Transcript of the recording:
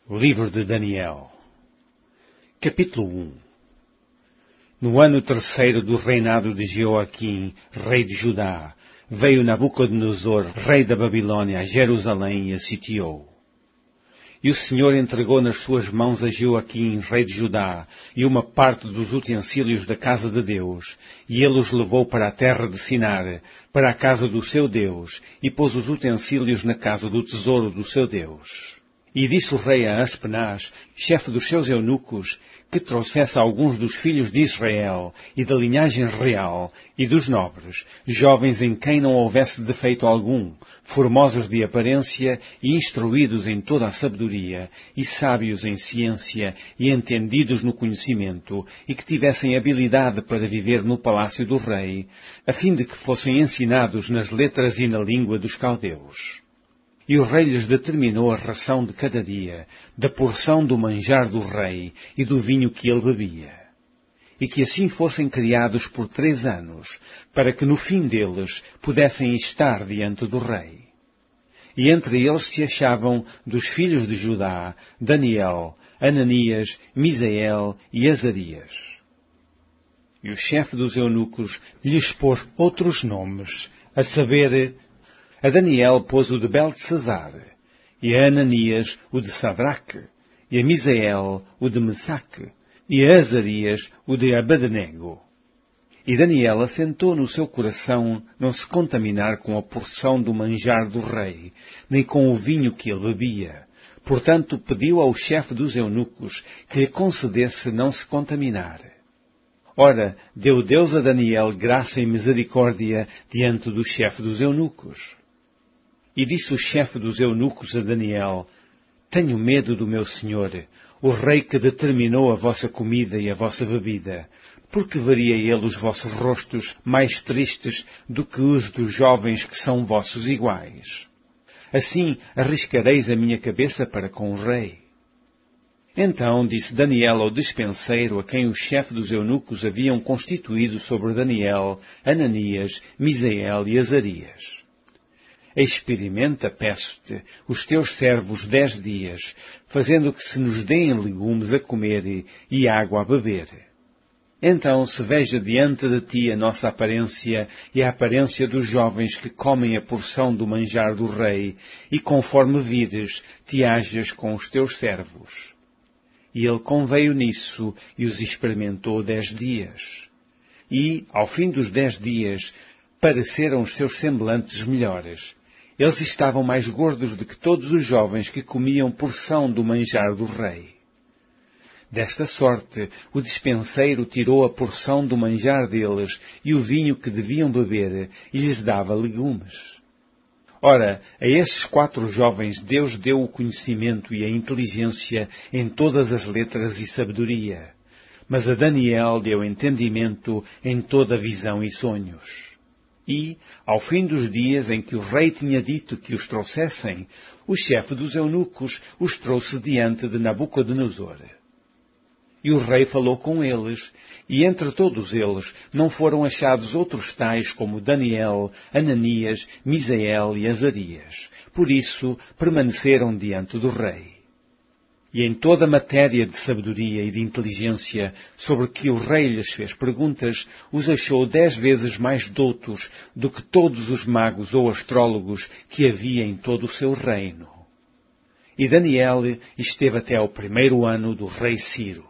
Livro de Daniel, capítulo 1. No ano terceiro do reinado de Jeoaquim, rei de Judá, veio Nabucodonosor, rei da Babilônia, a Jerusalém e a sitiou. E o Senhor entregou nas suas mãos a Jeoaquim, rei de Judá, e uma parte dos utensílios da casa de Deus, e ele os levou para a terra de Sinar, para a casa do seu Deus, e pôs os utensílios na casa do tesouro do seu Deus. E disse o rei a Aspenaz, chefe dos seus eunucos, que trouxesse alguns dos filhos de Israel, e da linhagem real, e dos nobres, jovens em quem não houvesse defeito algum, formosos de aparência, e instruídos em toda a sabedoria, e sábios em ciência, e entendidos no conhecimento, e que tivessem habilidade para viver no palácio do rei, a fim de que fossem ensinados nas letras e na língua dos caldeus. E o rei lhes determinou a ração de cada dia, da porção do manjar do rei e do vinho que ele bebia. E que assim fossem criados por 3 anos, para que no fim deles pudessem estar diante do rei. E entre eles se achavam dos filhos de Judá, Daniel, Ananias, Misael e Azarias. E o chefe dos eunucos lhes pôs outros nomes, a saber, a Daniel pôs o de Beltesazar, e a Ananias o de Sadraque, e a Misael o de Mesaque, e a Azarias o de Abednego. E Daniel assentou no seu coração não se contaminar com a porção do manjar do rei, nem com o vinho que ele bebia. Portanto, pediu ao chefe dos eunucos que lhe concedesse não se contaminar. Ora, deu Deus a Daniel graça e misericórdia diante do chefe dos eunucos. E disse o chefe dos eunucos a Daniel, tenho medo do meu senhor, o rei que determinou a vossa comida e a vossa bebida, porque veria ele os vossos rostos mais tristes do que os dos jovens que são vossos iguais. Assim arriscareis a minha cabeça para com o rei. Então disse Daniel ao despenseiro a quem o chefe dos eunucos haviam constituído sobre Daniel, Ananias, Misael e Azarias. Experimenta, peço-te, os teus servos 10 dias, fazendo que se nos deem legumes a comer e água a beber. Então se veja diante de ti a nossa aparência e a aparência dos jovens que comem a porção do manjar do rei, e conforme vires, te hajas com os teus servos. E ele conveio nisso e os experimentou 10 dias. E, ao fim dos 10 dias, pareceram os seus semblantes melhores. Eles estavam mais gordos do que todos os jovens que comiam porção do manjar do rei. Desta sorte, o despenseiro tirou a porção do manjar deles e o vinho que deviam beber e lhes dava legumes. Ora, a esses 4 jovens Deus deu o conhecimento e a inteligência em todas as letras e sabedoria, mas a Daniel deu entendimento em toda visão e sonhos. E, ao fim dos dias em que o rei tinha dito que os trouxessem, o chefe dos eunucos os trouxe diante de Nabucodonosor. E o rei falou com eles, e entre todos eles não foram achados outros tais como Daniel, Ananias, Misael e Azarias. Por isso permaneceram diante do rei. E em toda a matéria de sabedoria e de inteligência sobre que o rei lhes fez perguntas, os achou 10 vezes mais doutos do que todos os magos ou astrólogos que havia em todo o seu reino. E Daniel esteve até ao 1º ano do rei Ciro.